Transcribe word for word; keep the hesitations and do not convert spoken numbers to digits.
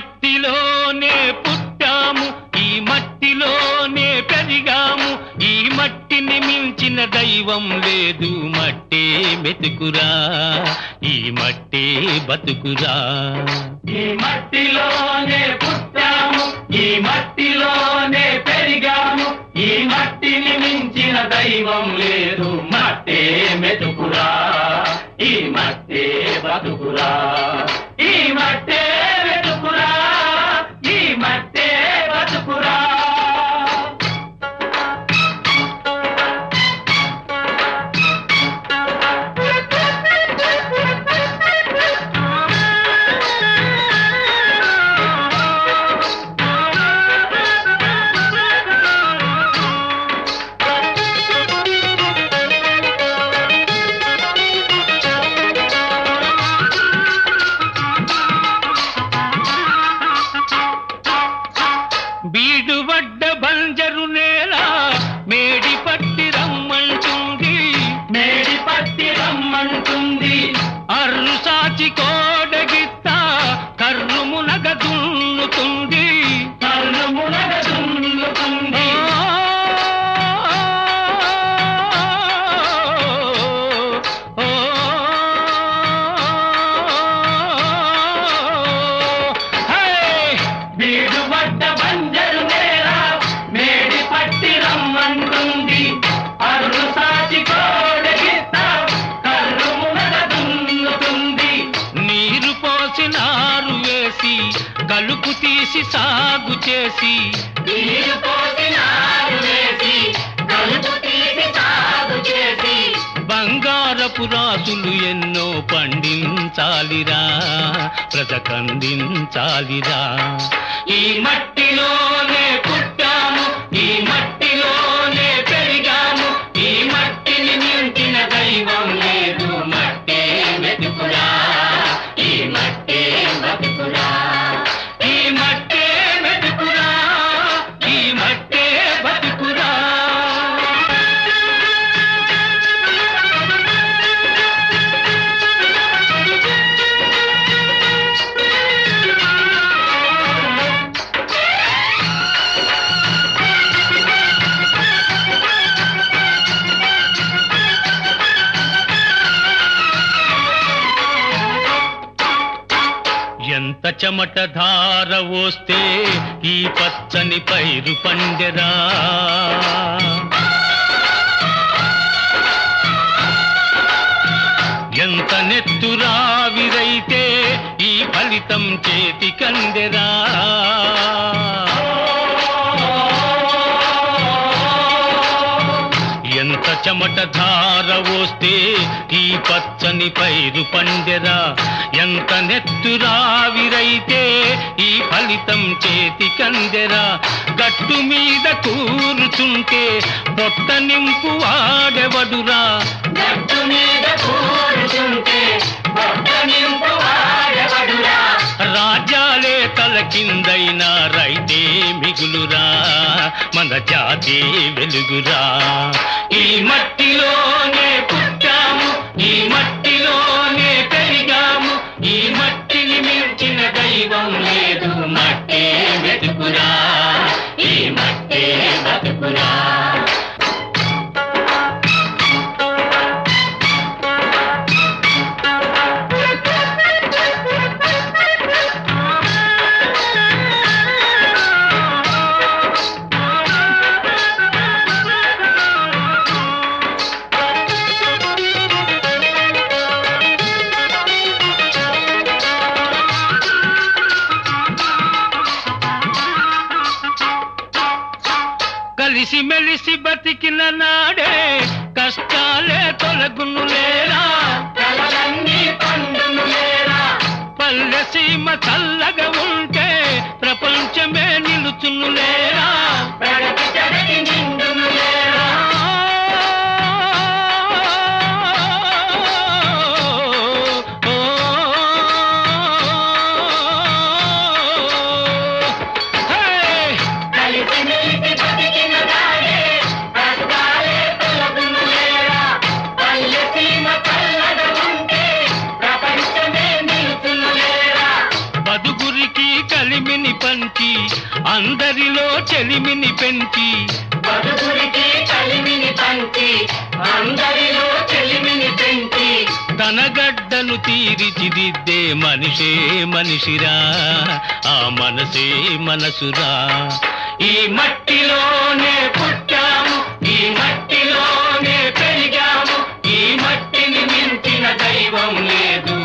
మట్టిలోనే పుట్టాము, ఈ మట్టిలోనే పెరిగాము, ఈ మట్టిని మించిన దైవం లేదు. మట్టే మెతుకురా, ఈ మట్టే బతుకురా. ఈ మట్టిలోనే పుట్టాము, ఈ మట్టిలోనే పెరిగాము, ఈ మట్టిని మించిన దైవం లేదు. మట్టే మెతుకురా, ఈ మట్టే బతుకురా. ఈ మట్టే మెతుకురా, ఈ మట్టే బతుకురా. బీడువడ్డ బంజరు నేల మేడి పట్టి రమ్మంటుంది, మేడి పట్టి రమ్మంటుంది. అర్రు సాచి కోడగిత్త కర్రు మునగ దున్నుతుంది, కర్రు మునగ దున్నుతుంది. బీడువడ్డ బంజరు నేల మేడి పట్టి రమ్మంటుంది, అర్రు సాచి కోడగిత్త కర్రు మునగ దున్నుతుంది. నీరు పోసి నారు వేసి కలుపు తీసి సాగు చేసి, నీరు పోసి నారు వేసి కలుపు తీసి సాగు చేసి, బంగారపు రాసులు ఎన్నో పండించాలిరా, బ్రతకందించాలిరా. ఈ మట్టిలోనే పుట్టాము, ఈ మట్టిలోనే పెరిగాము, ఈ మట్టిని మించిన దైవం లేదు. మట్టే మెతుకురా, ఈ మట్టే బతుకురా. ఈ మట్టే మెతుకురా, ఈ మట్టే బతుకురా. ఎంత చెమట ధార వస్తే ఈ పచ్చని పైరు పండెరా, ఎంత నెత్తురావిరైతే ఈ ఫలితం చేతి కందెరా. ఎంత చెమట ధార వస్తే ఈ పచ్చని పైరు పండెరా, ఎంత నెత్తురావిరైతే ఈ ఫలితం చేతి కందెరా. గట్టు మీద కూర్చుంటే పొట్ట నింపు వాడెవడురా, గట్టు మీద కూర్చుంటే పొట్ట నింపు వాడెవడురా. రాజ్యాలే తల కిందైనా రైతే మిగులురా, మన జాతి వెలుగురా. ఈ మట్టిలోనే పుట్టాము, ఈ మట్టిలోనే పెరిగాము, ఈ మట్టిని మించిన దైవం లేదు. మట్టే మెతుకురా, ఈ మట్టే బతుకురా. కలిసి మెలిసి బతికిన నాడే కష్టాలే తొలగును లేరా, కలలన్నీ పండును లేరా. పల్లె సీమ చల్లగా ఉంటే ప్రపంచమే నిలుచును లేరా. పెడకి చెడకి నిండును లేరా. కలిసి మెలిసి బతికిన నాడే కష్టాలే తొలగును లేరా. పల్లె సీమ చల్లగా ఉంటే ప్రపంచమే నిలుచును లేరా. బతుకురికి కలిమిని పంచి అందరిలో చెలిమిని పెంచి బతుకురికి కలిమిని పంచి అందరిలో చెలిమిని పెంచి తన గడ్డను తీర్చిదిద్దే మనిషే మనిషిరా, ఆ మనసే మనసురా. ఈ మట్టిలోనే పుట్టాము, ఈ మట్టిలోనే పెరిగాము, ఈ మట్టిని మించిన దైవం లేదు.